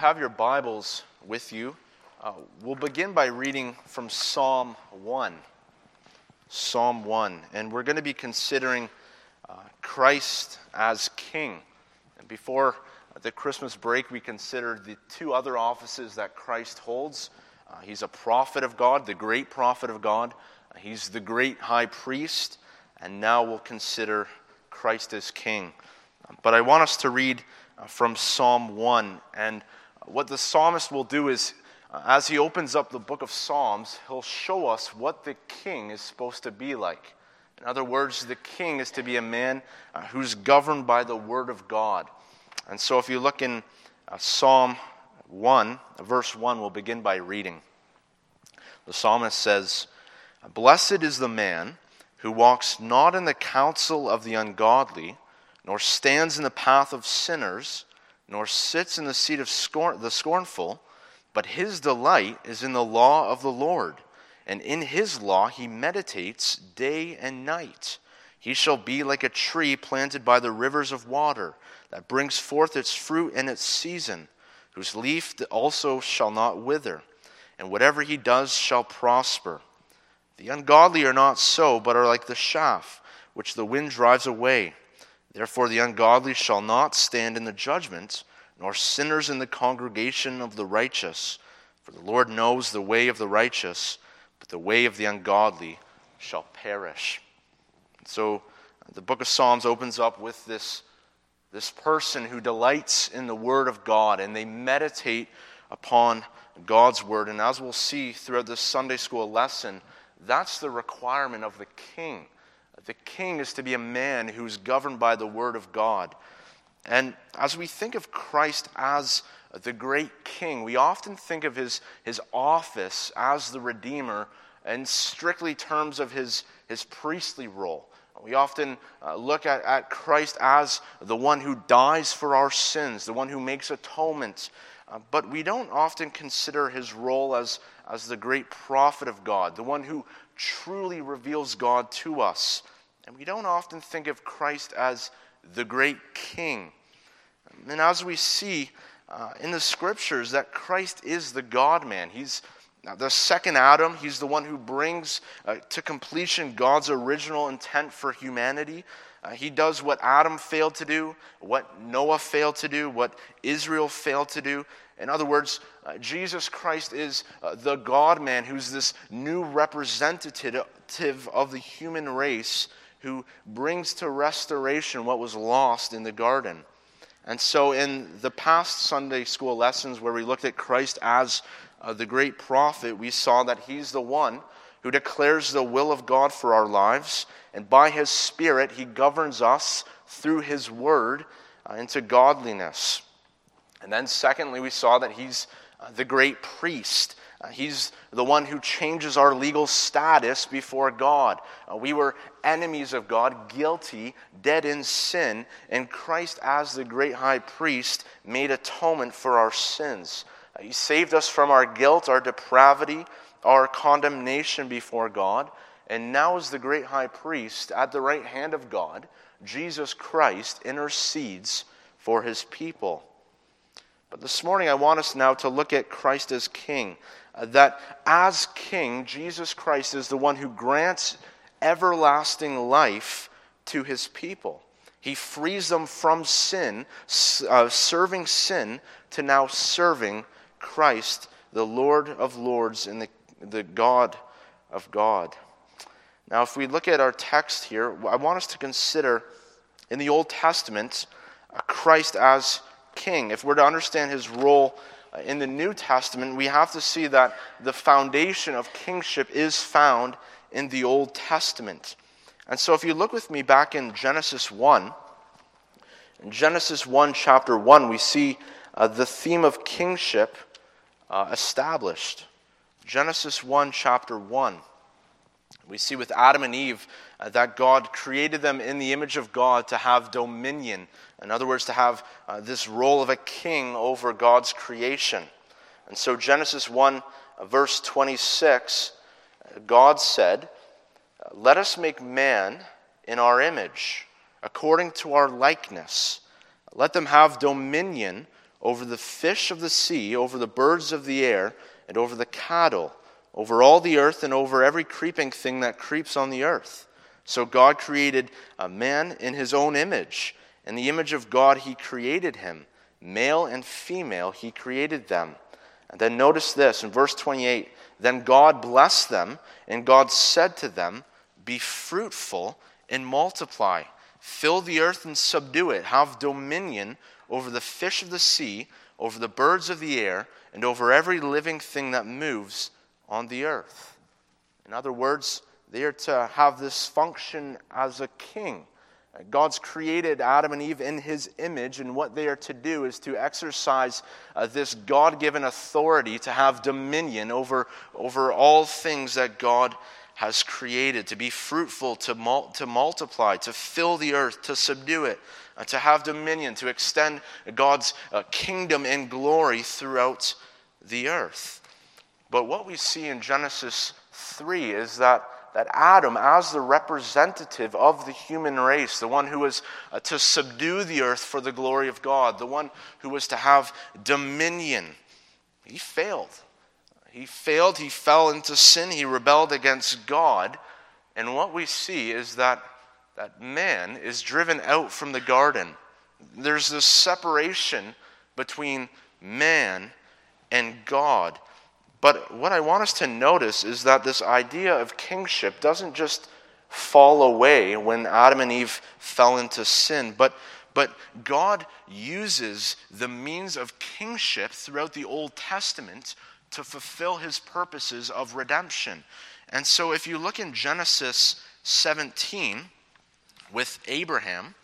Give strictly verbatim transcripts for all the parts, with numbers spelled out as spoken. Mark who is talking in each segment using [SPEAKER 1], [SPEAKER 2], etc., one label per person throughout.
[SPEAKER 1] have your Bibles with you, uh, we'll begin by reading from Psalm one. Psalm one. And we're going to be considering uh, Christ as King. And before the Christmas break, we considered the two other offices that Christ holds. Uh, he's a prophet of God, the great prophet of God. Uh, he's the great high priest. And now we'll consider Christ as King. But I want us to read uh, from Psalm one. And what the psalmist will do is, uh, as he opens up the book of Psalms, he'll show us what the king is supposed to be like. In other words, the king is to be a man uh, who's governed by the word of God. And so if you look in uh, Psalm one, verse one, we'll begin by reading. The psalmist says, "Blessed is the man who walks not in the counsel of the ungodly, nor stands in the path of sinners, nor sits in the seat of scorn, the scornful, but his delight is in the law of the Lord, and in his law he meditates day and night. He shall be like a tree planted by the rivers of water, that brings forth its fruit in its season, whose leaf also shall not wither, and whatever he does shall prosper. The ungodly are not so, but are like the chaff, which the wind drives away. Therefore the ungodly shall not stand in the judgment, nor sinners in the congregation of the righteous. For the Lord knows the way of the righteous, but the way of the ungodly shall perish." So the book of Psalms opens up with this, this person who delights in the word of God, and they meditate upon God's word. And as we'll see throughout this Sunday school lesson, that's the requirement of the king. The king is to be a man who's governed by the word of God. And as we think of Christ as the great king, we often think of his, his office as the Redeemer in strictly terms of his, his priestly role. We often uh, look at, at Christ as the one who dies for our sins, the one who makes atonement. Uh, but we don't often consider his role as, as the great prophet of God, the one who truly reveals God to us. And we don't often think of Christ as the great king. And as we see uh, in the scriptures that Christ is the God-man. He's the second Adam. He's the one who brings uh, to completion God's original intent for humanity. Uh, he does what Adam failed to do, what Noah failed to do, what Israel failed to do. In other words, uh, Jesus Christ is uh, the God-man who's this new representative of the human race who brings to restoration what was lost in the garden. And so in the past Sunday school lessons where we looked at Christ as uh, the great prophet, we saw that he's the one who declares the will of God for our lives, and by his Spirit he governs us through his word uh, into godliness. And then secondly, we saw that he's uh, the great priest. Uh, he's the one who changes our legal status before God. Uh, we were enemies of God, guilty, dead in sin, and Christ as the great high priest made atonement for our sins. Uh, he saved us from our guilt, our depravity, our condemnation before God, and now as the great high priest at the right hand of God, Jesus Christ intercedes for his people. But this morning I want us now to look at Christ as King. Uh, that as King, Jesus Christ is the one who grants everlasting life to his people. He frees them from sin, uh, serving sin, to now serving Christ, the Lord of Lords and the, the God of God. Now, if we look at our text here, I want us to consider in the Old Testament uh, Christ as King. If we're to understand his role in the New Testament, we have to see that the foundation of kingship is found in the Old Testament. And so if you look with me back in Genesis one, in Genesis one, chapter one, we see uh, the theme of kingship uh, established. Genesis one, chapter one. We see with Adam and Eve uh, that God created them in the image of God to have dominion. In other words, to have uh, this role of a king over God's creation. And so Genesis one, uh, verse twenty-six, uh, God said, "Let us make man in our image, according to our likeness. Let them have dominion over the fish of the sea, over the birds of the air, and over the cattle, over all the earth, and over every creeping thing that creeps on the earth. So God created a man in his own image. In the image of God he created him. Male and female he created them. And then notice this in verse twenty-eight. Then God blessed them, and God said to them, be fruitful and multiply. Fill the earth and subdue it. Have dominion over the fish of the sea, over the birds of the air, and over every living thing that moves on the earth. In other words, they are to have this function as a king. God's created Adam and Eve in his image, and what they are to do is to exercise uh, this God-given authority to have dominion over, over all things that God has created, to be fruitful, to, mul- to multiply, to fill the earth, to subdue it, uh, to have dominion, to extend God's uh, kingdom and glory throughout the earth. But what we see in Genesis three is that that Adam, as the representative of the human race, the one who was uh, to subdue the earth for the glory of God, the one who was to have dominion, he failed. He failed, he fell into sin, he rebelled against God. And what we see is that, that man is driven out from the garden. There's this separation between man and God. But what I want us to notice is that this idea of kingship doesn't just fall away when Adam and Eve fell into sin, but, but God uses the means of kingship throughout the Old Testament to fulfill his purposes of redemption. And so if you look in Genesis seventeen with Abraham,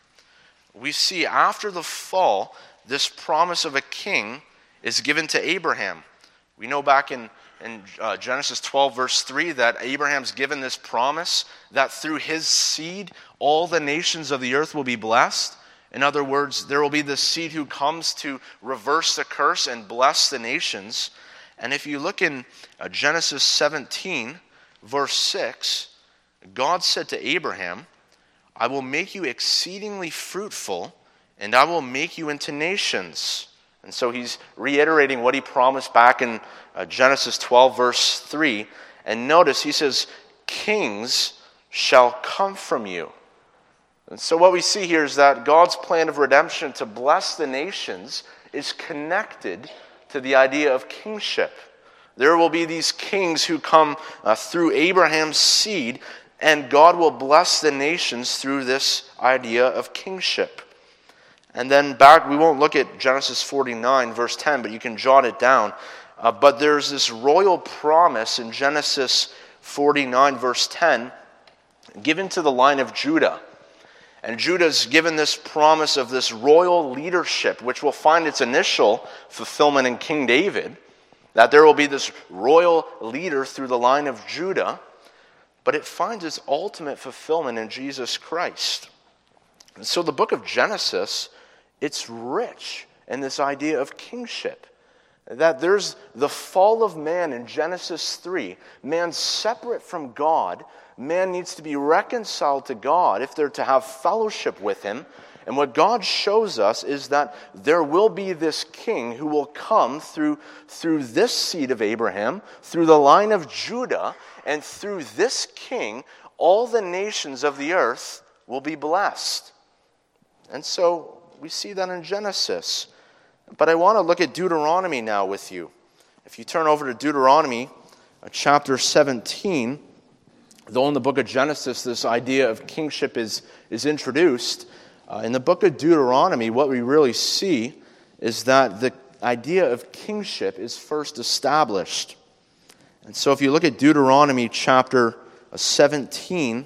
[SPEAKER 1] we see after the fall, this promise of a king is given to Abraham. We know back in, in uh, Genesis twelve, verse three, that Abraham's given this promise that through his seed, all the nations of the earth will be blessed. In other words, there will be the seed who comes to reverse the curse and bless the nations. And if you look in uh, Genesis seventeen, verse six, God said to Abraham, I will make you exceedingly fruitful, and I will make you into nations. And so he's reiterating what he promised back in uh, Genesis twelve, verse three. And notice he says, kings shall come from you. And so what we see here is that God's plan of redemption to bless the nations is connected to the idea of kingship. There will be these kings who come uh, through Abraham's seed, and God will bless the nations through this idea of kingship. And then back, we won't look at Genesis forty-nine, verse ten, but you can jot it down. Uh, but there's this royal promise in Genesis forty-nine, verse ten, given to the line of Judah. And Judah's given this promise of this royal leadership, which will find its initial fulfillment in King David, that there will be this royal leader through the line of Judah, but it finds its ultimate fulfillment in Jesus Christ. And so the book of Genesis, it's rich in this idea of kingship. That there's the fall of man in Genesis three. Man separate from God. Man needs to be reconciled to God if they're to have fellowship with him. And what God shows us is that there will be this king who will come through, through this seed of Abraham, through the line of Judah, and through this king, all the nations of the earth will be blessed. And so we see that in Genesis. But I want to look at Deuteronomy now with you. If you turn over to Deuteronomy, chapter seventeen, though in the book of Genesis this idea of kingship is, is introduced, uh, in the book of Deuteronomy, what we really see is that the idea of kingship is first established. And so if you look at Deuteronomy chapter seventeen,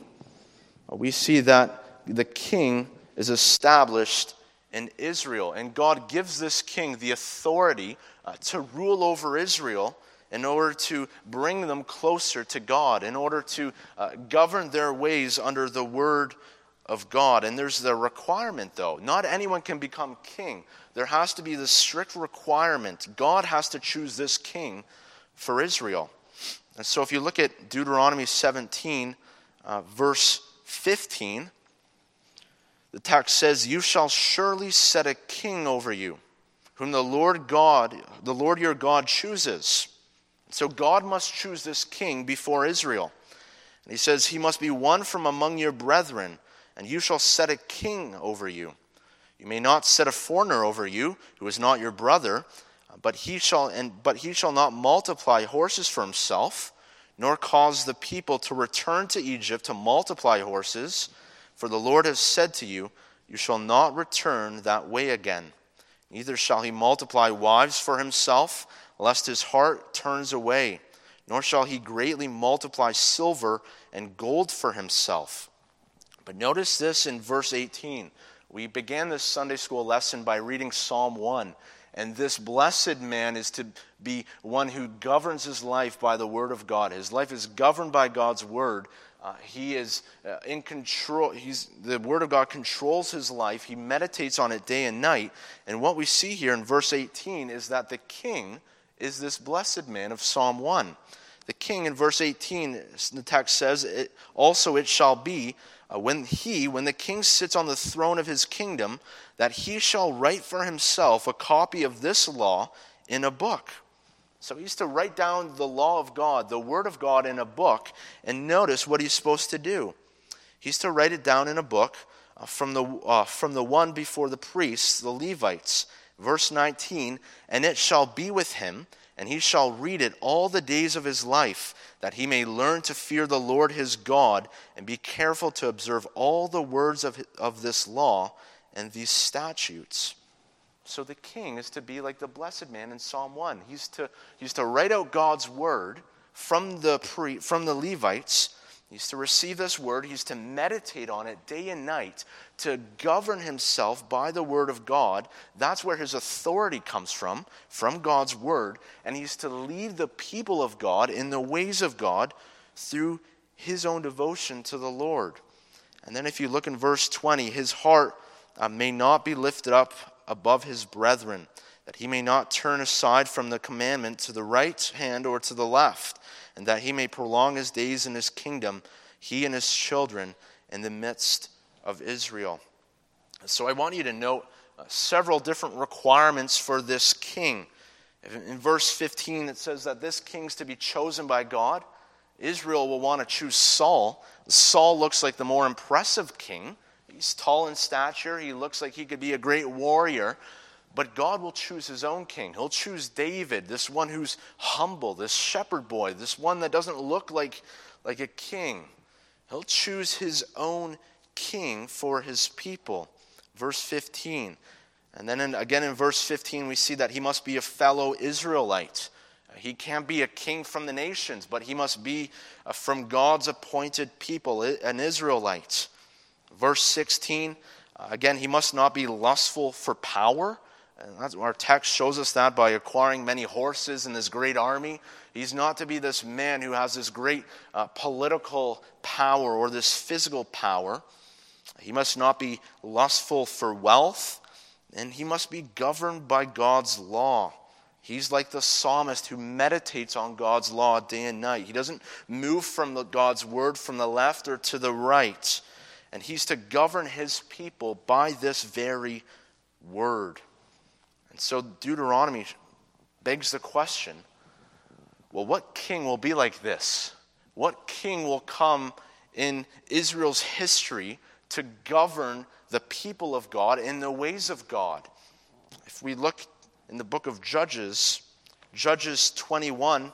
[SPEAKER 1] we see that the king is established in Israel. And God gives this king the authority uh, to rule over Israel in order to bring them closer to God, in order to uh, govern their ways under the word of God. And there's the requirement, though. Not anyone can become king. There has to be this strict requirement. God has to choose this king for Israel. And so if you look at Deuteronomy seventeen, uh, verse fifteen, the text says, you shall surely set a king over you, whom the Lord God, the Lord your God chooses. So God must choose this king before Israel. And he says, he must be one from among your brethren, and you shall set a king over you. You may not set a foreigner over you, who is not your brother, but he shall and but he shall not multiply horses for himself, nor cause the people to return to Egypt to multiply horses. For the Lord has said to you, you shall not return that way again. Neither shall he multiply wives for himself, lest his heart turns away. Nor shall he greatly multiply silver and gold for himself. But notice this in verse eighteen. We began this Sunday school lesson by reading Psalm one. And this blessed man is to be one who governs his life by the word of God. His life is governed by God's word. Uh, he is uh, in control. He's, the word of God controls his life. He meditates on it day and night. And what we see here in verse eighteen is that the king is this blessed man of Psalm one. The king in verse eighteen, the text says, it, also it shall be uh, when he, when the king sits on the throne of his kingdom, that he shall write for himself a copy of this law in a book. So he's to write down the law of God, the word of God in a book, and notice what he's supposed to do. He's to write it down in a book uh, from the uh, from the one before the priests, the Levites. Verse nineteen, and it shall be with him, and he shall read it all the days of his life, that he may learn to fear the Lord his God, and be careful to observe all the words of, of this law and these statutes. So the king is to be like the blessed man in Psalm one. He's to, he's to write out God's word from the pre, from the Levites. He's to receive this word. He's to meditate on it day and night, to govern himself by the word of God. That's where his authority comes from, from God's word. And he's to lead the people of God in the ways of God through his own devotion to the Lord. And then if you look in verse twenty, his heart uh, may not be lifted up above his brethren, that he may not turn aside from the commandment to the right hand or to the left, and that he may prolong his days in his kingdom, he and his children in the midst of Israel. So I want you to note uh, several different requirements for this king. In verse fifteen, it says that this king's to be chosen by God. Israel will want to choose Saul. Saul looks like the more impressive king. He's tall in stature. He looks like he could be a great warrior. But God will choose his own king. He'll choose David, this one who's humble, this shepherd boy, this one that doesn't look like, like a king. He'll choose his own king for his people. Verse fifteen. And then in, again in verse fifteen, we see that he must be a fellow Israelite. He can't be a king from the nations, but he must be from God's appointed people, an Israelite. Verse sixteen, again, he must not be lustful for power. And that's, our text shows us that by acquiring many horses and this great army. He's not to be this man who has this great uh, political power or this physical power. He must not be lustful for wealth, and he must be governed by God's law. He's like the psalmist who meditates on God's law day and night. He doesn't move from the, God's word from the left or to the right. And he's to govern his people by this very word. And so Deuteronomy begs the question, well, what king will be like this? What king will come in Israel's history to govern the people of God in the ways of God? If we look in the book of Judges, Judges twenty-one,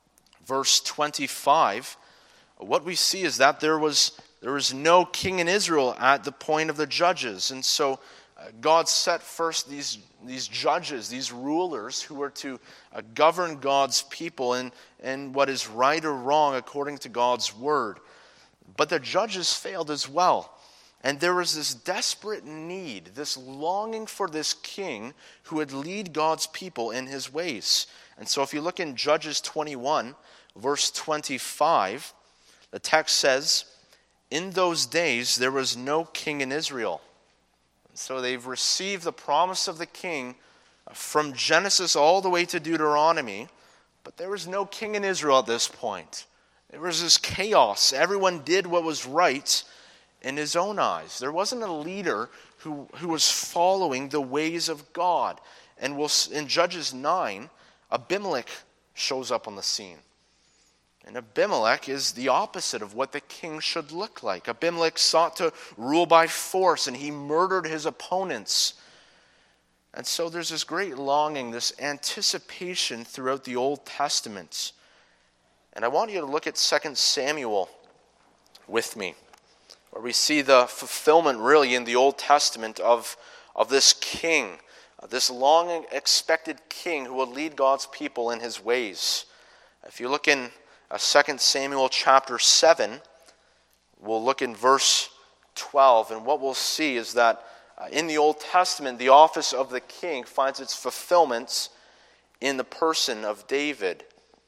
[SPEAKER 1] verse twenty-five, what we see is that there was there was no king in Israel at the point of the judges. And so uh, God set first these, these judges, these rulers who were to uh, govern God's people in, in what is right or wrong according to God's word. But the judges failed as well. And there was this desperate need, this longing for this king who would lead God's people in his ways. And so if you look in Judges twenty-one, verse twenty-five, the text says, in those days there was no king in Israel. And so they've received the promise of the king from Genesis all the way to Deuteronomy, but there was no king in Israel at this point. There was this chaos. Everyone did what was right in his own eyes. There wasn't a leader who, who was following the ways of God. And we'll, in Judges nine, Abimelech shows up on the scene. And Abimelech is the opposite of what the king should look like. Abimelech sought to rule by force, and he murdered his opponents. And so there's this great longing, this anticipation throughout the Old Testament. And I want you to look at Second Samuel with me, where we see the fulfillment really in the Old Testament of, of this king, this long expected king who will lead God's people in his ways. If you look in uh, Second Samuel chapter seven, we'll look in verse twelve, and what we'll see is that uh, in the Old Testament, the office of the king finds its fulfillment in the person of David.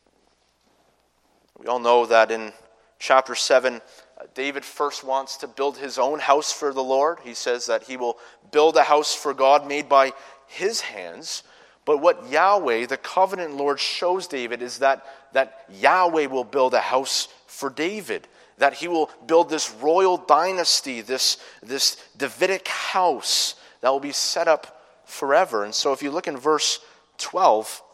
[SPEAKER 1] We all know that in chapter seven, uh, David first wants to build his own house for the Lord. He says that he will build a house for God made by his hands. But what Yahweh, the covenant Lord, shows David is that, that Yahweh will build a house for David. That he will build this royal dynasty, this, this Davidic house that will be set up forever. And so if you look in verse twelve,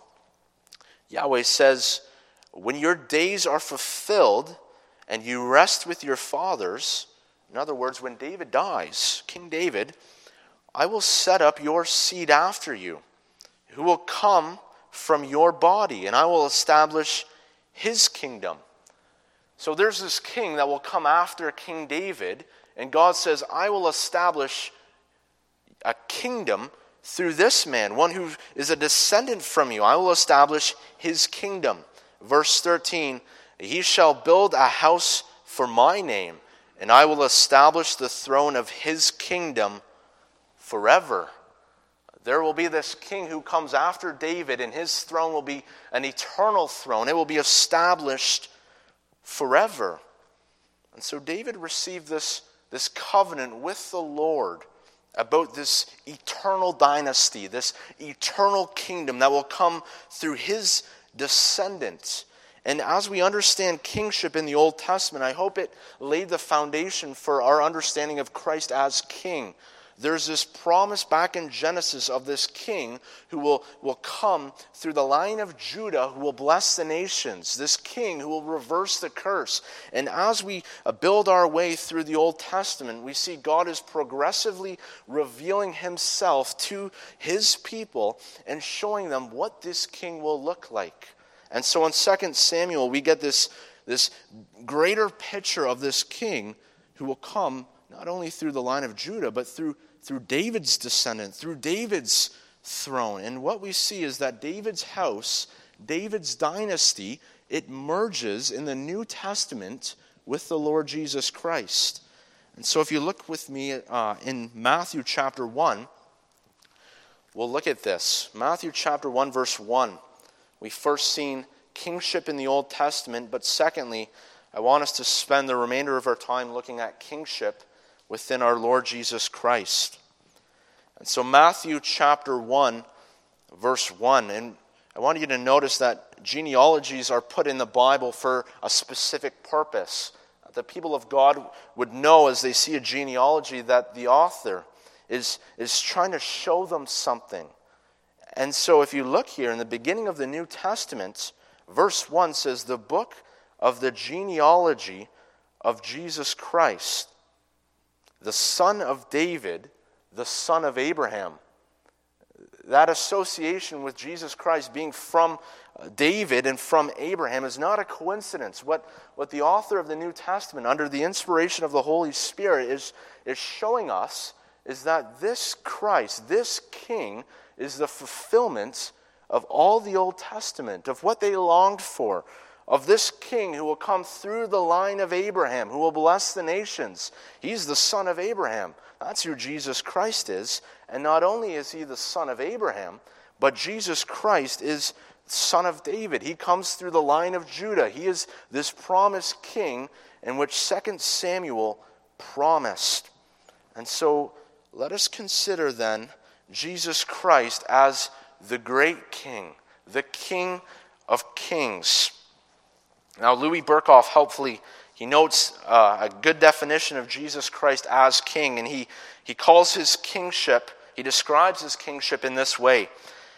[SPEAKER 1] Yahweh says, when your days are fulfilled and you rest with your fathers, in other words, when David dies, King David, I will set up your seed after you, who will come from your body, and I will establish his kingdom. So there's this king that will come after King David, and God says, I will establish a kingdom through this man, one who is a descendant from you. I will establish his kingdom. Verse thirteen, he shall build a house for my name, and I will establish the throne of his kingdom forever. There will be this king who comes after David, and his throne will be an eternal throne. It will be established forever. And so David received this, this covenant with the Lord about this eternal dynasty, this eternal kingdom that will come through his descendants. And as we understand kingship in the Old Testament, I hope it laid the foundation for our understanding of Christ as king. There's this promise back in Genesis of this king who will, will come through the line of Judah, who will bless the nations. This king who will reverse the curse. And as we build our way through the Old Testament, we see God is progressively revealing himself to his people and showing them what this king will look like. And so in Second Samuel, we get this, this greater picture of this king who will come not only through the line of Judah, but through through David's descendant, through David's throne. And what we see is that David's house, David's dynasty, it merges in the New Testament with the Lord Jesus Christ. And so if you look with me uh, in Matthew chapter one, we'll look at this. Matthew chapter one, verse one. We've first seen kingship in the Old Testament, but secondly, I want us to spend the remainder of our time looking at kingship within our Lord Jesus Christ. And so Matthew chapter one, verse one, and I want you to notice that genealogies are put in the Bible for a specific purpose. The people of God would know as they see a genealogy that the author is, is trying to show them something. And so if you look here in the beginning of the New Testament, verse one says, the book of the genealogy of Jesus Christ, the son of David, the son of Abraham. That association with Jesus Christ being from David and from Abraham is not a coincidence. What, what the author of the New Testament, under the inspiration of the Holy Spirit, is, is showing us is that this Christ, this King, is the fulfillment of all the Old Testament, of what they longed for, of this king who will come through the line of Abraham, who will bless the nations. He's the son of Abraham. That's who Jesus Christ is. And not only is he the son of Abraham, but Jesus Christ is son of David. He comes through the line of Judah. He is this promised king in which Second Samuel promised. And so let us consider then Jesus Christ as the great king, the King of kings. Now, Louis Berkhoff, helpfully, he notes uh, a good definition of Jesus Christ as king, and he, he calls his kingship, he describes his kingship in this way.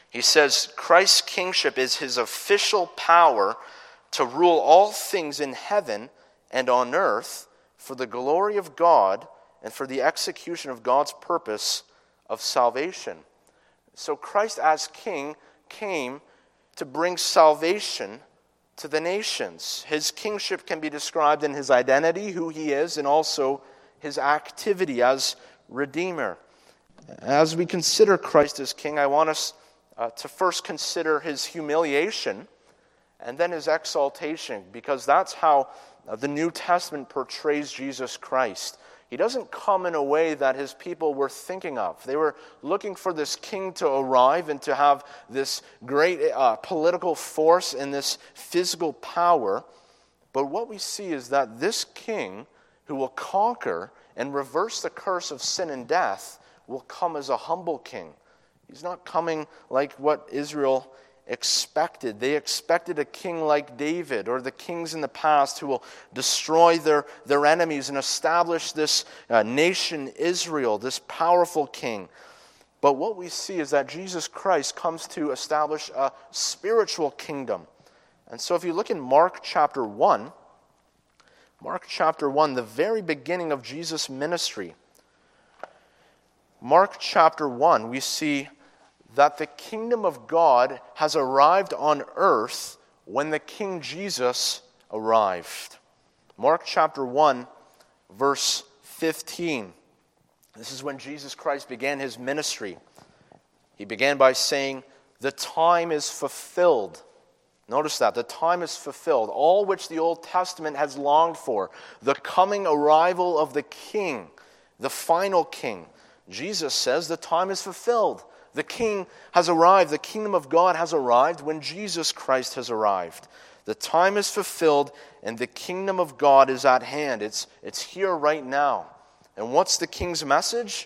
[SPEAKER 1] He says Christ's kingship is his official power to rule all things in heaven and on earth for the glory of God and for the execution of God's purpose of salvation. So Christ as king came to bring salvation to the nations. His kingship can be described in his identity, who he is, and also his activity as Redeemer. As we consider Christ as king, I want us uh, to first consider his humiliation and then his exaltation, because that's how uh, the New Testament portrays Jesus Christ. He doesn't come in a way that his people were thinking of. They were looking for this king to arrive and to have this great uh, political force and this physical power. But what we see is that this king who will conquer and reverse the curse of sin and death will come as a humble king. He's not coming like what Israel expected. They expected a king like David or the kings in the past who will destroy their, their enemies and establish this uh, nation Israel, this powerful king. But what we see is that Jesus Christ comes to establish a spiritual kingdom. And so if you look in Mark chapter one, Mark chapter one, the very beginning of Jesus' ministry, Mark chapter one, we see that the kingdom of God has arrived on earth when the King Jesus arrived. Mark chapter one, verse fifteen. This is when Jesus Christ began his ministry. He began by saying, "The time is fulfilled." Notice that, the time is fulfilled. All which the Old Testament has longed for. The coming arrival of the King, the final King. Jesus says the time is fulfilled. The King has arrived. The kingdom of God has arrived when Jesus Christ has arrived. The time is fulfilled and the kingdom of God is at hand. It's, it's here right now. And what's the King's message?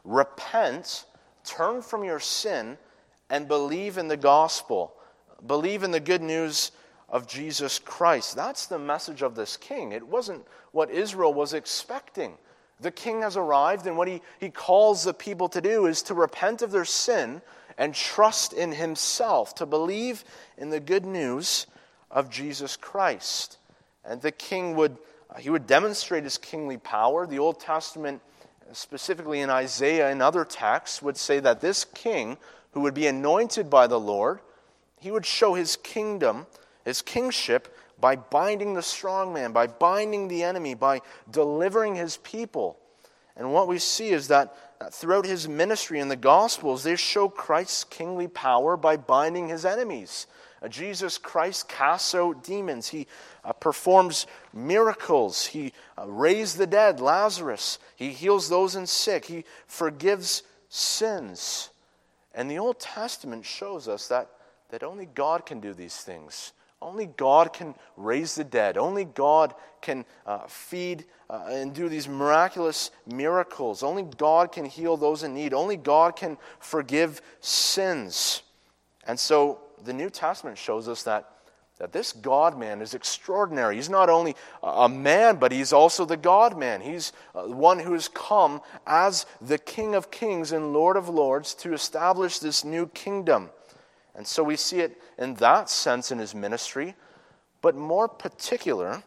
[SPEAKER 1] Repent, turn from your sin, and believe in the gospel. Believe in the good news of Jesus Christ. That's the message of this King. It wasn't what Israel was expecting. The King has arrived, and what he, he calls the people to do is to repent of their sin and trust in himself, to believe in the good news of Jesus Christ. And the King would, he would demonstrate his kingly power. The Old Testament, specifically in Isaiah and other texts, would say that this King, who would be anointed by the Lord, he would show his kingdom, his kingship, by binding the strong man, by binding the enemy, by delivering his people. And what we see is that throughout his ministry in the Gospels, they show Christ's kingly power by binding his enemies. Uh, Jesus Christ casts out demons. He uh, performs miracles. He uh, raised the dead, Lazarus. He heals those in sick. He forgives sins. And the Old Testament shows us that, that only God can do these things. Only God can raise the dead. Only God can uh, feed uh, and do these miraculous miracles. Only God can heal those in need. Only God can forgive sins. And so the New Testament shows us that, that this God-man is extraordinary. He's not only a man, but he's also the God-man. He's uh, one who has come as the King of Kings and Lord of Lords to establish this new kingdom. And so we see it in that sense in his ministry. But more particular,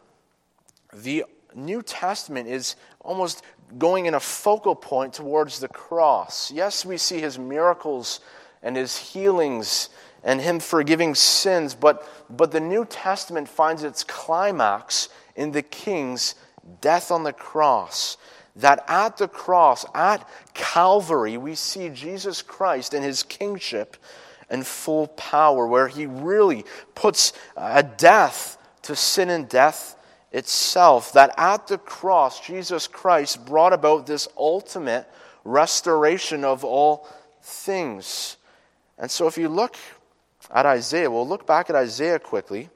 [SPEAKER 1] the New Testament is almost going in a focal point towards the cross. Yes, we see his miracles and his healings and him forgiving sins, but, but the New Testament finds its climax in the King's death on the cross. That at the cross, at Calvary, we see Jesus Christ and his kingship and full power, where he really puts a death to sin and death itself. That at the cross, Jesus Christ brought about this ultimate restoration of all things. And so if you look at Isaiah, we'll look back at Isaiah quickly.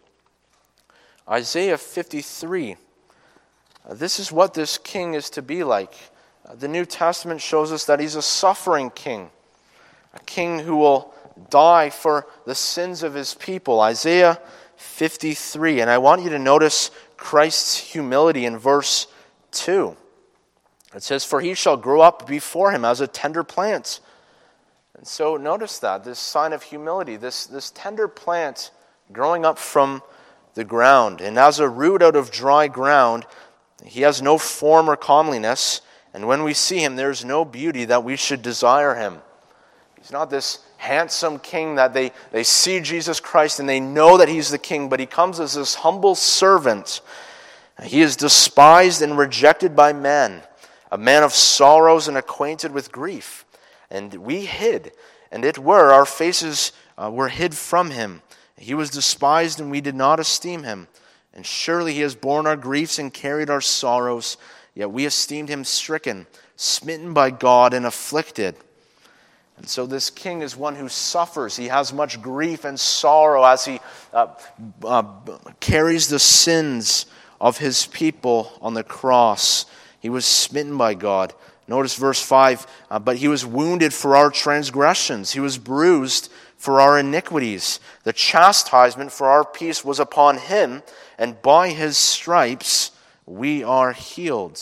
[SPEAKER 1] Isaiah fifty-three. Uh, this is what this king is to be like. Uh, the New Testament shows us that he's a suffering king. A king who will die for the sins of his people. Isaiah fifty-three. And I want you to notice Christ's humility in verse two. It says, "For he shall grow up before him as a tender plant, And so notice that, this sign of humility, this, this tender plant growing up from the ground. And as a root out of dry ground, he has no form or comeliness. And when we see him, there's no beauty that we should desire him. He's not this handsome king that they, they see Jesus Christ and they know that he's the king, but he comes as this humble servant. He is despised and rejected by men, a man of sorrows and acquainted with grief. And we hid, and it were, our faces uh, were hid from him. He was despised, and we did not esteem him. And surely he has borne our griefs and carried our sorrows, yet we esteemed him stricken, smitten by God, and afflicted. And so this king is one who suffers. He has much grief and sorrow as he uh, uh, carries the sins of his people on the cross. He was smitten by God. Notice verse five, uh, but he was wounded for our transgressions. He was bruised for our iniquities. The chastisement for our peace was upon him, and by his stripes we are healed.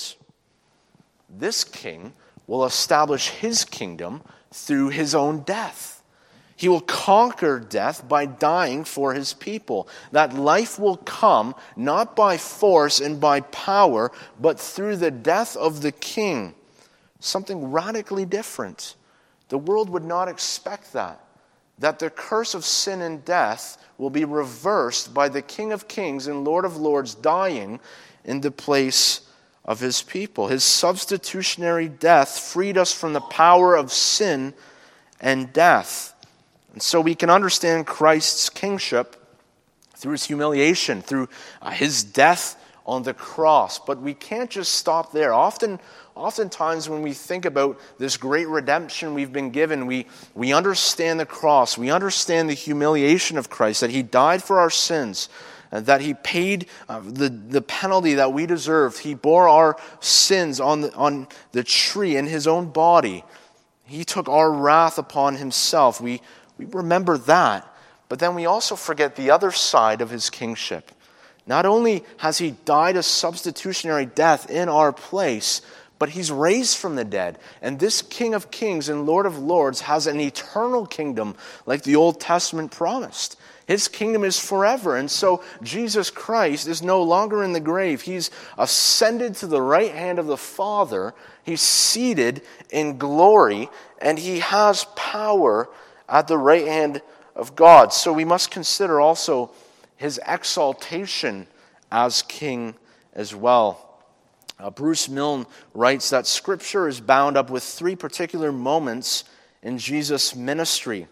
[SPEAKER 1] This king will establish his kingdom through his own death. He will conquer death by dying for his people. That life will come not by force and by power, but through the death of the king. Something radically different. The world would not expect that. That the curse of sin and death will be reversed by the King of Kings and Lord of Lords dying in the place of his people. His substitutionary death freed us from the power of sin and death. And so we can understand Christ's kingship through his humiliation, through uh, his death on the cross. But we can't just stop there. Often, oftentimes when we think about this great redemption we've been given, we, we understand the cross. We understand the humiliation of Christ, that he died for our sins, and that he paid uh, the, the penalty that we deserved. He bore our sins on the, on the tree in his own body. He took our wrath upon himself. We, we remember that. But then we also forget the other side of his kingship. Not only has he died a substitutionary death in our place, but he's raised from the dead. And this King of Kings and Lord of Lords has an eternal kingdom like the Old Testament promised. His kingdom is forever. And so Jesus Christ is no longer in the grave. He's ascended to the right hand of the Father. He's seated in glory, and he has power at the right hand of God. So we must consider also his exaltation as king as well. Uh, Bruce Milne writes that Scripture is bound up with three particular moments in Jesus' ministry: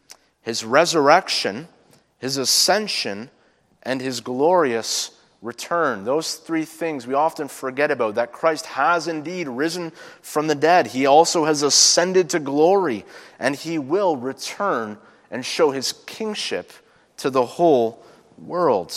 [SPEAKER 1] his resurrection, his ascension, and his glorious return. Those three things we often forget about, that Christ has indeed risen from the dead. He also has ascended to glory, and he will return and show his kingship to the whole world.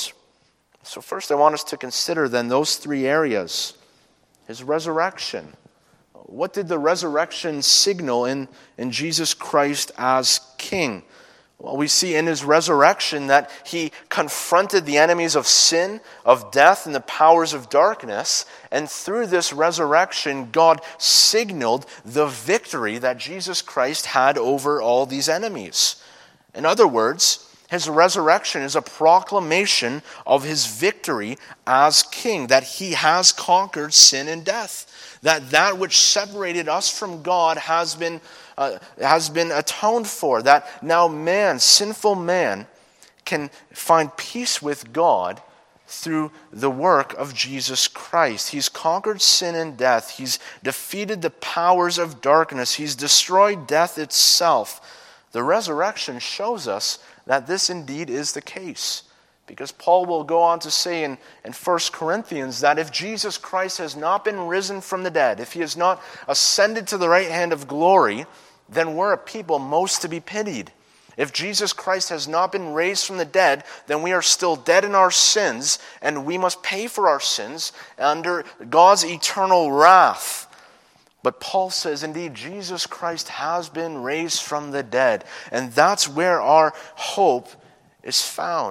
[SPEAKER 1] So first I want us to consider then those three areas. His resurrection. What did the resurrection signal in, in Jesus Christ as king? Well, we see in his resurrection that he confronted the enemies of sin, of death, and the powers of darkness. And through this resurrection, God signaled the victory that Jesus Christ had over all these enemies. In other words, his resurrection is a proclamation of his victory as king, that he has conquered sin and death, that that which separated us from God has been uh, has been atoned for, that now man, sinful man, can find peace with God through the work of Jesus Christ. He's conquered sin and death. He's defeated the powers of darkness. He's destroyed death itself. The resurrection shows us that this indeed is the case. Because Paul will go on to say in, in First Corinthians that if Jesus Christ has not been risen from the dead, if he has not ascended to the right hand of glory, then we're a people most to be pitied. If Jesus Christ has not been raised from the dead, then we are still dead in our sins, and we must pay for our sins under God's eternal wrath. But Paul says, indeed, Jesus Christ has been raised from the dead. And that's where our hope is found.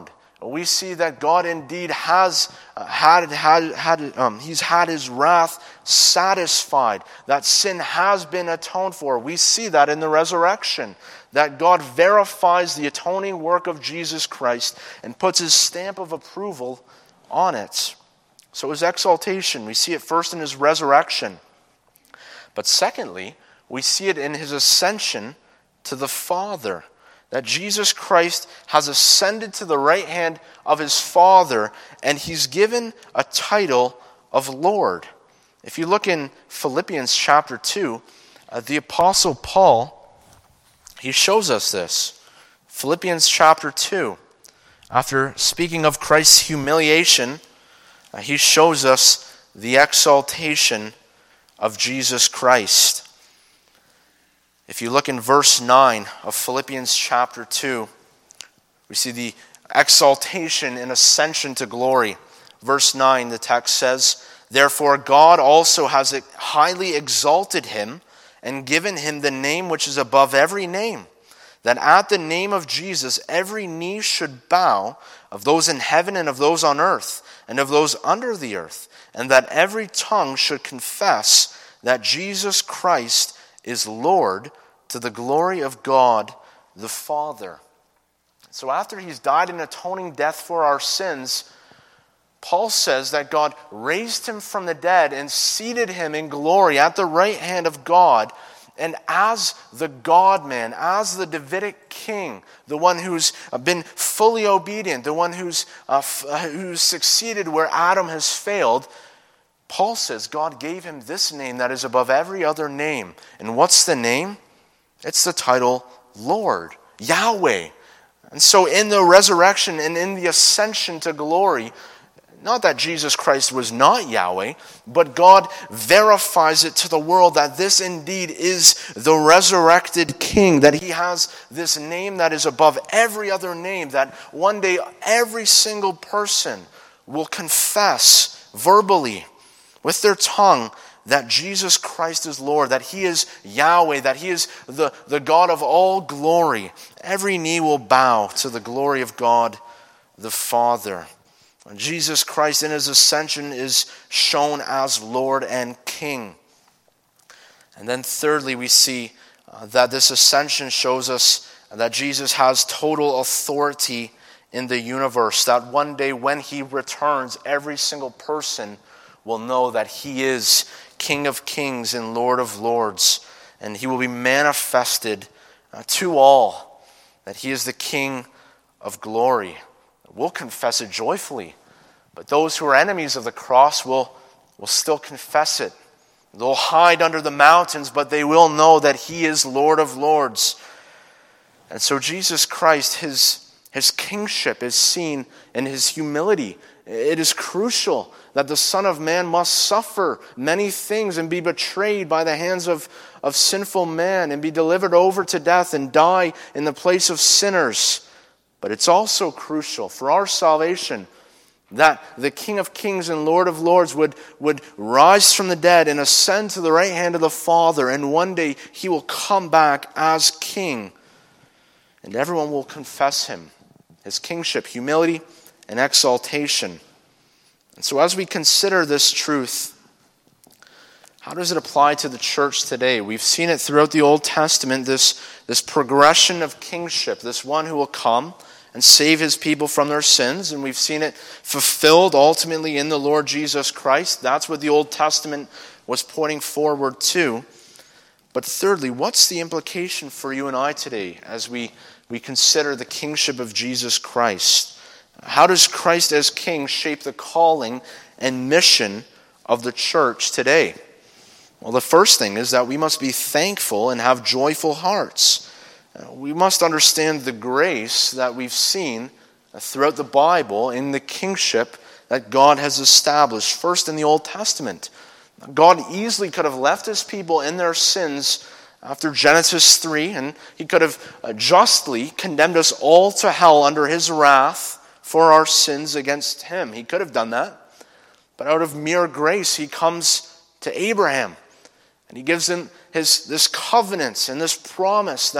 [SPEAKER 1] we see that God indeed has uh, had, had, had um, he's had his wrath satisfied, that sin has been atoned for. We see that in the resurrection, that God verifies the atoning work of Jesus Christ and puts his stamp of approval on it. So his exaltation, we see it first in his resurrection. But secondly, we see it in his ascension to the Father. That Jesus Christ has ascended to the right hand of his Father, and he's given a title of Lord. If you look in Philippians chapter two, uh, the Apostle Paul, he shows us this. Philippians chapter two, after speaking of Christ's humiliation, uh, he shows us the exaltation of Jesus Christ. If you look in verse nine of Philippians chapter two, we see the exaltation and ascension to glory. Verse nine, the text says, "Therefore God also has highly exalted him and given him the name which is above every name, that at the name of Jesus every knee should bow, of those in heaven and of those on earth and of those under the earth, and that every tongue should confess that Jesus Christ is Lord, to the glory of God the Father." So after he's died an atoning death for our sins, Paul says that God raised him from the dead and seated him in glory at the right hand of God. And as the God-man, as the Davidic king, the one who's been fully obedient, the one who's, uh, f- who's succeeded where Adam has failed, Paul says God gave him this name that is above every other name. And what's the name? It's the title Lord, Yahweh. And so in the resurrection and in the ascension to glory, not that Jesus Christ was not Yahweh, but God verifies it to the world that this indeed is the resurrected King, that he has this name that is above every other name, that one day every single person will confess verbally with their tongue that Jesus Christ is Lord, that he is Yahweh, that he is the, the God of all glory. Every knee will bow to the glory of God the Father. Jesus Christ in his ascension is shown as Lord and King. And then thirdly, we see uh, that this ascension shows us that Jesus has total authority in the universe, that one day when he returns, every single person will know that he is King of kings and Lord of lords, and he will be manifested uh, to all, that he is the King of glory. We'll confess it joyfully, but those who are enemies of the cross will, will still confess it. They'll hide under the mountains, but they will know that he is Lord of lords. And so Jesus Christ, his, his kingship is seen in his humility. It is crucial that the Son of Man must suffer many things and be betrayed by the hands of, of sinful man and be delivered over to death and die in the place of sinners. But it's also crucial for our salvation that the King of kings and Lord of lords would, would rise from the dead and ascend to the right hand of the Father, and one day he will come back as King, and everyone will confess him, his kingship, humility, and exaltation. And so as we consider this truth, how does it apply to the church today? We've seen it throughout the Old Testament, this, this progression of kingship, this one who will come and save his people from their sins, and we've seen it fulfilled ultimately in the Lord Jesus Christ. That's what the Old Testament was pointing forward to. But thirdly, what's the implication for you and I today as we, we consider the kingship of Jesus Christ? How does Christ as King shape the calling and mission of the church today? Well, the first thing is that we must be thankful and have joyful hearts. We must understand the grace that we've seen throughout the Bible in the kingship that God has established, first in the Old Testament. God easily could have left his people in their sins after Genesis three, and he could have justly condemned us all to hell under his wrath for our sins against him. He could have done that. But out of mere grace, he comes to Abraham, and he gives him his this covenant and this promise that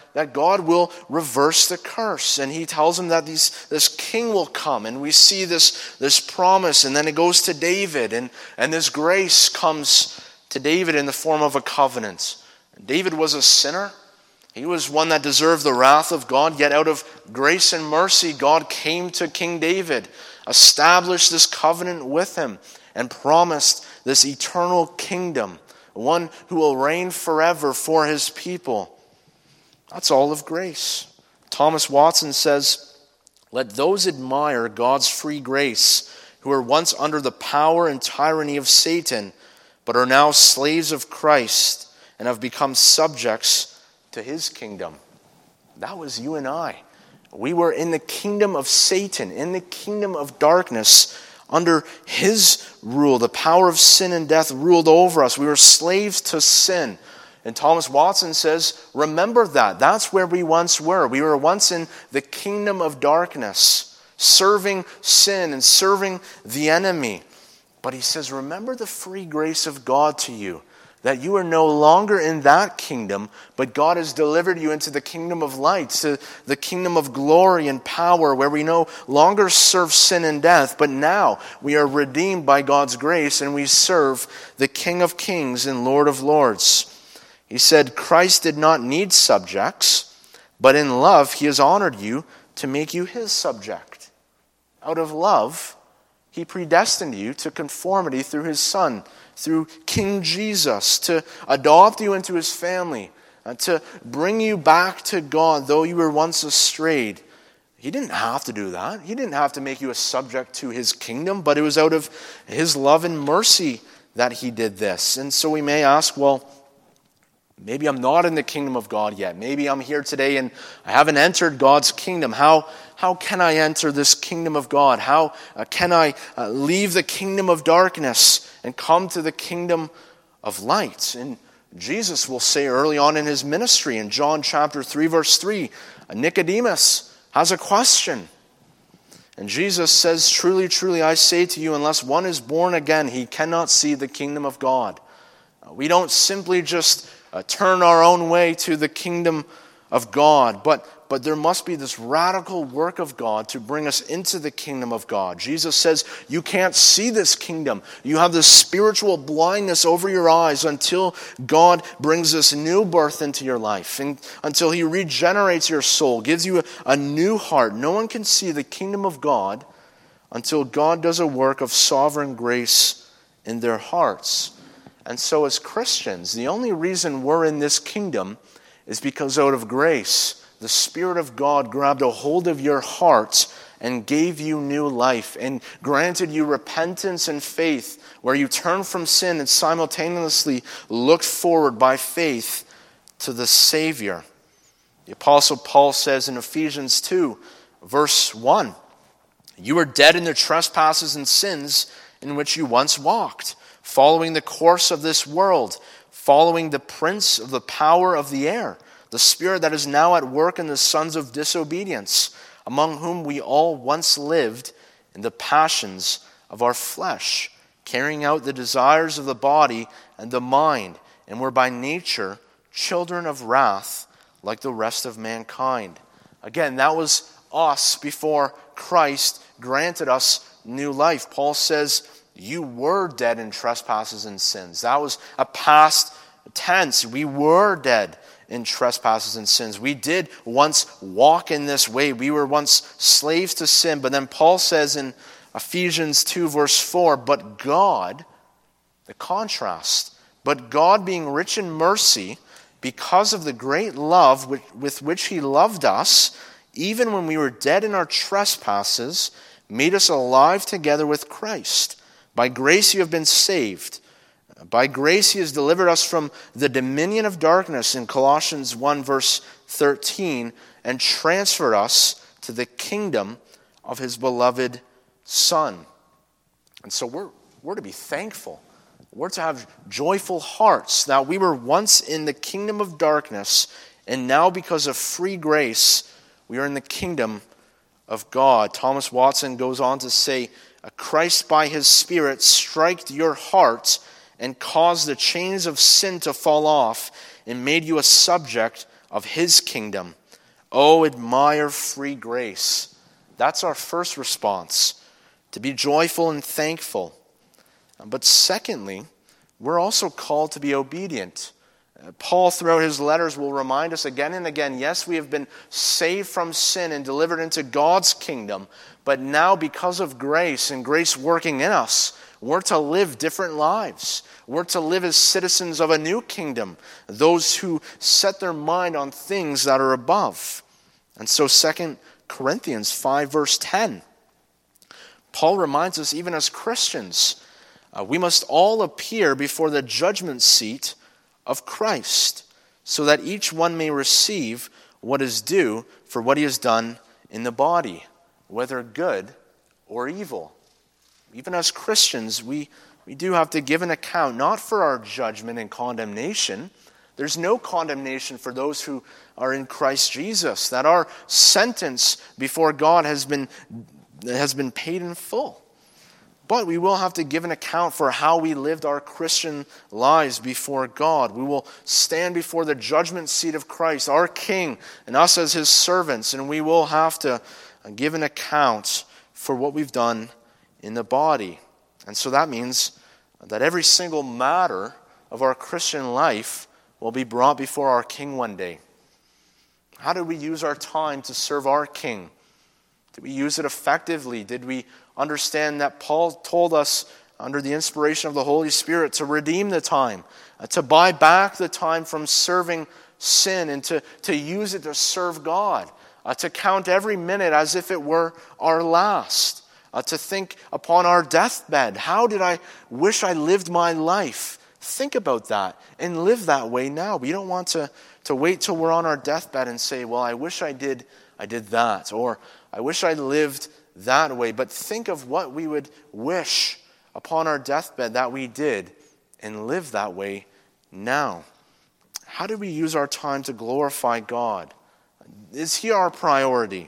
[SPEAKER 1] that God will reverse the curse. And he tells him that these, this king will come. And we see this, this promise. And then it goes to David. And, and this grace comes to David in the form of a covenant. David was a sinner. He was one that deserved the wrath of God. Yet out of grace and mercy, God came to King David, established this covenant with him, and promised this eternal kingdom, one who will reign forever for his people. That's all of grace. Thomas Watson says, "Let those admire God's free grace who were once under the power and tyranny of Satan, but are now slaves of Christ and have become subjects to his kingdom." That was you and I. We were in the kingdom of Satan, in the kingdom of darkness, under his rule. The power of sin and death ruled over us. We were slaves to sin. And Thomas Watson says, remember that. That's where we once were. We were once in the kingdom of darkness, serving sin and serving the enemy. But he says, remember the free grace of God to you, that you are no longer in that kingdom, but God has delivered you into the kingdom of light, to the kingdom of glory and power, where we no longer serve sin and death, but now we are redeemed by God's grace and we serve the King of Kings and Lord of Lords. He said, Christ did not need subjects, but in love he has honored you to make you his subject. Out of love, he predestined you to conformity through his Son, through King Jesus, to adopt you into his family, and to bring you back to God, though you were once estrayed. He didn't have to do that. He didn't have to make you a subject to his kingdom, but it was out of his love and mercy that he did this. And so we may ask, well, maybe I'm not in the kingdom of God yet. Maybe I'm here today and I haven't entered God's kingdom. How, how can I enter this kingdom of God? How uh, can I uh, leave the kingdom of darkness and come to the kingdom of light? And Jesus will say early on in his ministry in John chapter three, verse three, Nicodemus has a question. And Jesus says, truly, truly, I say to you, unless one is born again, he cannot see the kingdom of God. Uh, we don't simply just Uh, turn our own way to the kingdom of God. But, but there must be this radical work of God to bring us into the kingdom of God. Jesus says, you can't see this kingdom. You have this spiritual blindness over your eyes until God brings this new birth into your life, and until he regenerates your soul, gives you a, a new heart. No one can see the kingdom of God until God does a work of sovereign grace in their hearts. And so as Christians, the only reason we're in this kingdom is because out of grace, the Spirit of God grabbed a hold of your heart and gave you new life and granted you repentance and faith, where you turn from sin and simultaneously look forward by faith to the Savior. The Apostle Paul says in Ephesians two, verse one, you were dead in the trespasses and sins in which you once walked, following the course of this world, following the prince of the power of the air, the spirit that is now at work in the sons of disobedience, among whom we all once lived in the passions of our flesh, carrying out the desires of the body and the mind, and were by nature children of wrath like the rest of mankind. Again, that was us before Christ granted us new life. Paul says, you were dead in trespasses and sins. That was a past tense. We were dead in trespasses and sins. We did once walk in this way. We were once slaves to sin. But then Paul says in Ephesians two, verse four, but God, the contrast, but God being rich in mercy, because of the great love with which he loved us, even when we were dead in our trespasses, made us alive together with Christ. By grace you have been saved. By grace he has delivered us from the dominion of darkness in Colossians one verse thirteen and transferred us to the kingdom of his beloved Son. And so we're, we're to be thankful. We're to have joyful hearts. Now we were once in the kingdom of darkness, and now because of free grace, we are in the kingdom of God. Thomas Watson goes on to say, Christ by his Spirit striked your heart and caused the chains of sin to fall off and made you a subject of his kingdom. Oh, admire free grace. That's our first response, to be joyful and thankful. But secondly, we're also called to be obedient. Paul, throughout his letters, will remind us again and again, yes, we have been saved from sin and delivered into God's kingdom, but now because of grace and grace working in us, we're to live different lives. We're to live as citizens of a new kingdom, those who set their mind on things that are above. And so Second Corinthians five, verse ten, Paul reminds us, even as Christians, uh, we must all appear before the judgment seat of Christ, so that each one may receive what is due for what he has done in the body, whether good or evil. Even as Christians, we, we do have to give an account, not for our judgment and condemnation. There's no condemnation for those who are in Christ Jesus, that our sentence before God has been, has been paid in full. But we will have to give an account for how we lived our Christian lives before God. We will stand before the judgment seat of Christ, our King, and us as his servants, and we will have to give an account for what we've done in the body. And so that means that every single matter of our Christian life will be brought before our King one day. How did we use our time to serve our King? Did we use it effectively? Did we understand that Paul told us under the inspiration of the Holy Spirit to redeem the time, uh, to buy back the time from serving sin and to, to use it to serve God, uh, to count every minute as if it were our last, uh, to think upon our deathbed, how did I wish I lived my life? Think about that and live that way now. We don't want to, to wait till we're on our deathbed and say, well, I wish I did, I did that, or I wish I lived that way. But think of what we would wish upon our deathbed that we did and live that way now. How do we use our time to glorify God? Is he our priority?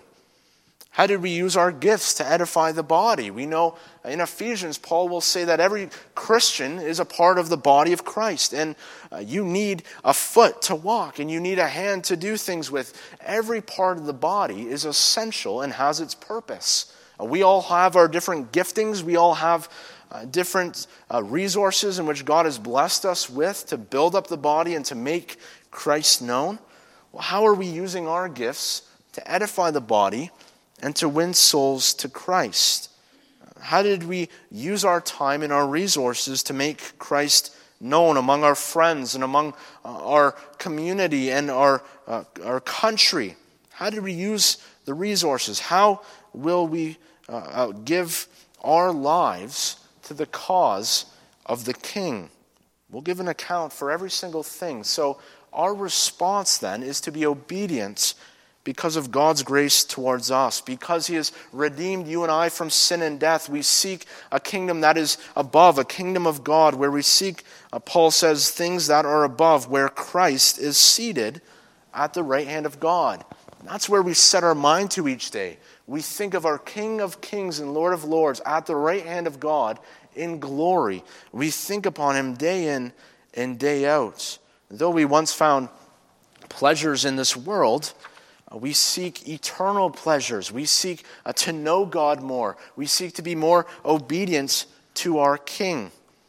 [SPEAKER 1] How did we use our gifts to edify the body? We know in Ephesians, Paul will say that every Christian is a part of the body of Christ. And uh, you need a foot to walk, and you need a hand to do things with. Every part of the body is essential and has its purpose. Uh, we all have our different giftings. We all have uh, different uh, resources in which God has blessed us with to build up the body and to make Christ known. Well, how are we using our gifts to edify the body and to win souls to Christ? How did we use our time and our resources to make Christ known among our friends and among uh, our community and our, uh, our country? How did we use the resources? How will we uh, uh, give our lives to the cause of the King? We'll give an account for every single thing. So our response then is to be obedient because of God's grace towards us. Because he has redeemed you and I from sin and death, we seek a kingdom that is above, a kingdom of God, where we seek, uh, Paul says, things that are above, where Christ is seated at the right hand of God. And that's where we set our mind to each day. We think of our King of kings and Lord of lords at the right hand of God in glory. We think upon him day in and day out. Though we once found pleasures in this world, we seek eternal pleasures. We seek uh, to know God more. We seek to be more obedient to our King.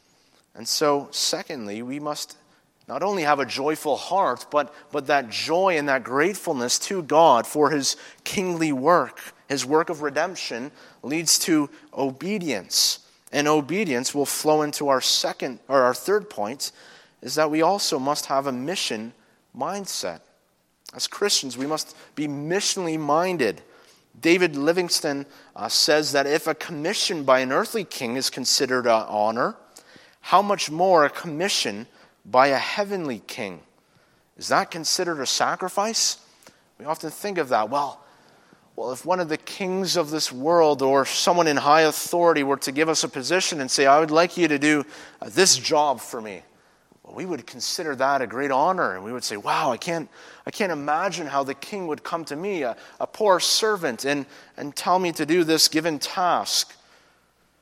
[SPEAKER 1] And so, secondly, we must not only have a joyful heart, but, but that joy and that gratefulness to God for his kingly work. His work of redemption leads to obedience. And obedience will flow into our second or our third point, is that we also must have a mission mindset. As Christians, we must be missionally minded. David Livingstone uh, says that if a commission by an earthly king is considered an honor, how much more a commission by a heavenly king? Is that considered a sacrifice? We often think of that. Well, well, if one of the kings of this world or someone in high authority were to give us a position and say, I would like you to do uh, this job for me, well, we would consider that a great honor, and we would say, wow, I can't I can't imagine how the king would come to me, a, a poor servant, and, and tell me to do this given task.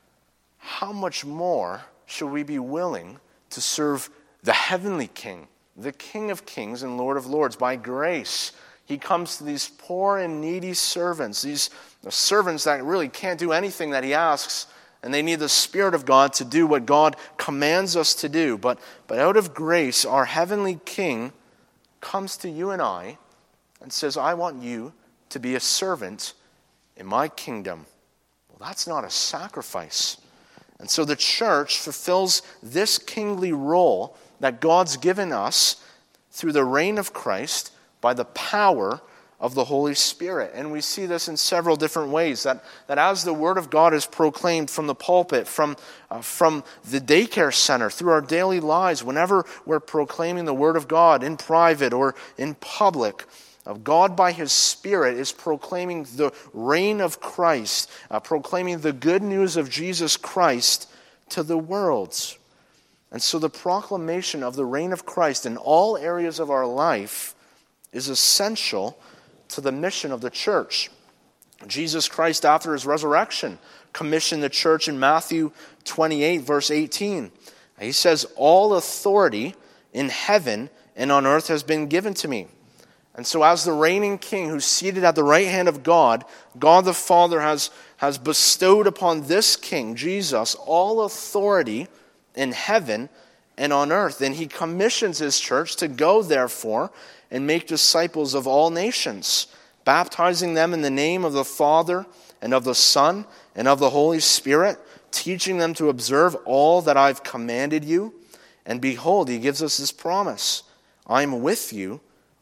[SPEAKER 1] How much more should we be willing to serve the heavenly King, the King of Kings and Lord of Lords. By grace, he comes to these poor and needy servants, these servants that really can't do anything that he asks, and they need the Spirit of God to do what God commands us to do. But, but out of grace, our heavenly King comes to you and I and says, I want you to be a servant in my kingdom. Well, that's not a sacrifice. And so the church fulfills this kingly role that God's given us through the reign of Christ by the power of the Holy Spirit. And we see this in several different ways, that, that as the Word of God is proclaimed from the pulpit, from, uh, from the daycare center, through our daily lives, whenever we're proclaiming the Word of God in private or in public, uh, God by His Spirit is proclaiming the reign of Christ, uh, proclaiming the good news of Jesus Christ to the world. And so the proclamation of the reign of Christ in all areas of our life is essential to the mission of the church. Jesus Christ, after his resurrection, commissioned the church in Matthew twenty-eight, verse eighteen. He says, all authority in heaven and on earth has been given to me. And so as the reigning king who's seated at the right hand of God, God the Father has, has bestowed upon this king, Jesus, all authority in heaven and on earth. And he commissions his church to go, therefore, and make disciples of all nations, baptizing them in the name of the Father and of the Son and of the Holy Spirit, teaching them to observe all that I've commanded you. And behold, he gives us this promise, I am with you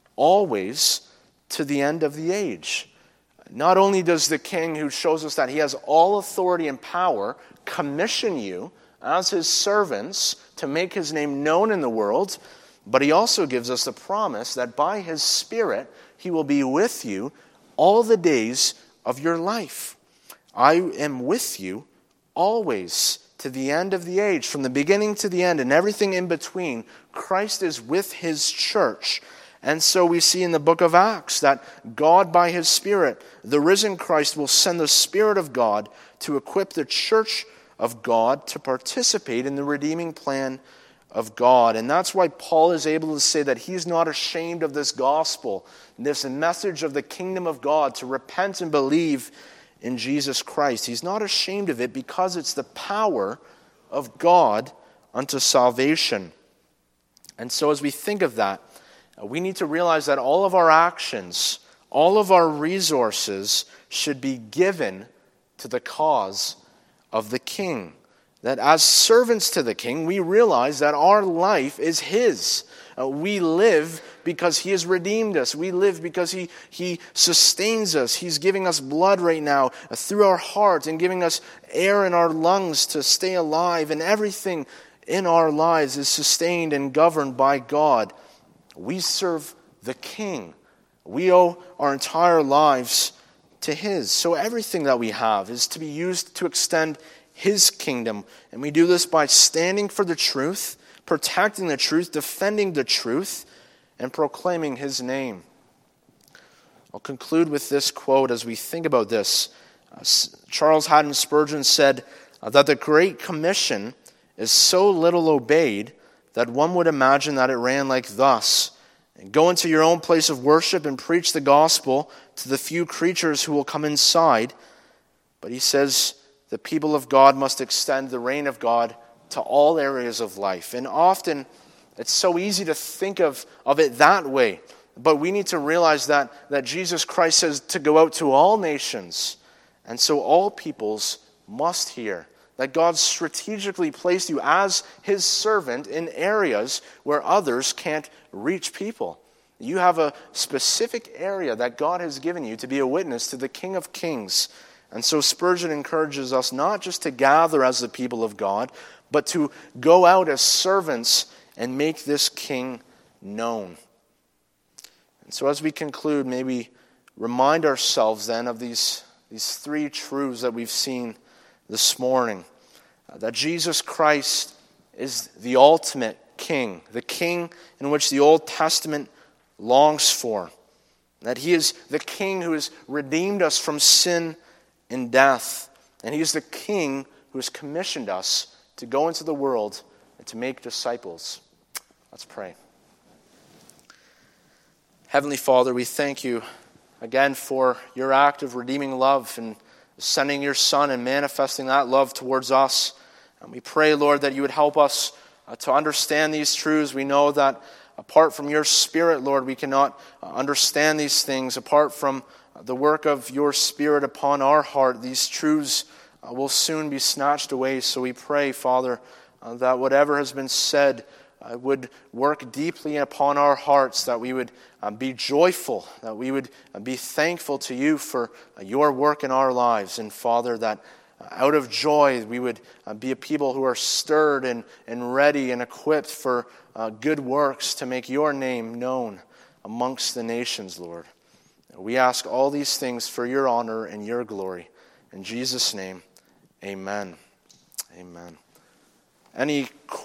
[SPEAKER 1] always to the end of the age. Not only does the king who shows us that he has all authority and power commission you as his servants to make his name known in the world, but he also gives us the promise that by his Spirit, he will be with you all the days of your life. I am with you always to the end of the age, from the beginning to the end, and everything in between. Christ is with his church. And so we see in the book of Acts that God, by his Spirit, the risen Christ, will send the Spirit of God to equip the church of God to participate in the redeeming plan of God. And that's why Paul is able to say that he's not ashamed of this gospel, this message of the kingdom of God, to repent and believe in Jesus Christ. He's not ashamed of it because it's the power of God unto salvation. And so as we think of that, we need to realize that all of our actions, all of our resources should be given to the cause of the King. That as servants to the King, we realize that our life is his. Uh, we live because he has redeemed us. We live because he, he sustains us. He's giving us blood right now uh, through our heart and giving us air in our lungs to stay alive. And everything in our lives is sustained and governed by God. We serve the King. We owe our entire lives to his. So everything that we have is to be used to extend his kingdom. And we do this by standing for the truth, protecting the truth, defending the truth, and proclaiming his name. I'll conclude with this quote as we think about this. Uh, Charles Haddon Spurgeon said uh, that the Great Commission is so little obeyed that one would imagine that it ran like thus: go into your own place of worship and preach the gospel to the few creatures who will come inside. But he says, the people of God must extend the reign of God to all areas of life. And often, it's so easy to think of, of it that way. But we need to realize that, that Jesus Christ says to go out to all nations. And so all peoples must hear that God strategically placed you as his servant in areas where others can't reach people. You have a specific area that God has given you to be a witness to the King of Kings. And so Spurgeon encourages us not just to gather as the people of God, but to go out as servants and make this King known. And so as we conclude, may we remind ourselves then of these, these three truths that we've seen this morning. Uh, that Jesus Christ is the ultimate King, the King in which the Old Testament longs for. That he is the King who has redeemed us from sin in death. And he is the King who has commissioned us to go into the world and to make disciples. Let's pray. Heavenly Father, we thank you again for your act of redeeming love and sending your Son and manifesting that love towards us. And we pray, Lord, that you would help us uh, to understand these truths. We know that apart from your Spirit, Lord, we cannot uh, understand these things. Apart from uh, the work of your Spirit upon our heart, these truths uh, will soon be snatched away. So we pray, Father, uh, that whatever has been said uh, would work deeply upon our hearts, that we would uh, be joyful, that we would uh, be thankful to you for uh, your work in our lives. And Father, that uh, out of joy we would uh, be a people who are stirred and, and ready and equipped for uh, good works to make your name known amongst the nations, Lord. We ask all these things for your honor and your glory. In Jesus' name, amen. Amen. Any